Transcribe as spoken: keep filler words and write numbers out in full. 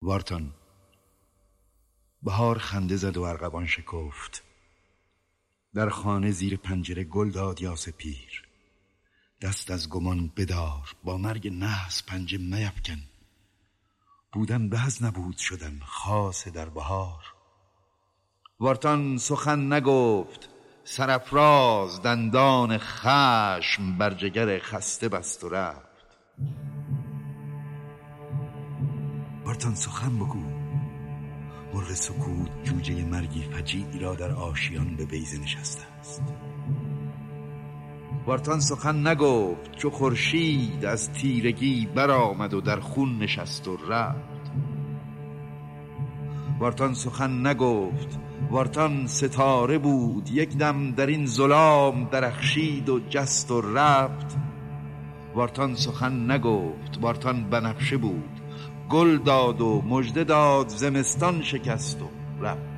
وارتان. بهار خنده زد و ارغوان شکفت. در خانه زیر پنجره گل داد یاس پیر. دست از گمان بدار، با مرگ نحس پنجه میفکن. بودن به از نبود شدن، خاص در بهار. وارتان سخن نگفت، سرافراز دندان خشم بر جگر خسته بست و رفت. وارتان سخن بگو. مرغ سکوت جوجه مرگی فجیعی را در آشیان به بیضه نشسته است. وارتان سخن نگفت چو خورشید از تیرگی برآمد و در خون نشست و رفت. وارتان سخن نگفت. وارتان ستاره بود، یک دم در این ظلام درخشید و جست و رفت. وارتان سخن نگفت. وارتان بنفشه بود، گل داد و مژده داد، زمستان شکست و رفت.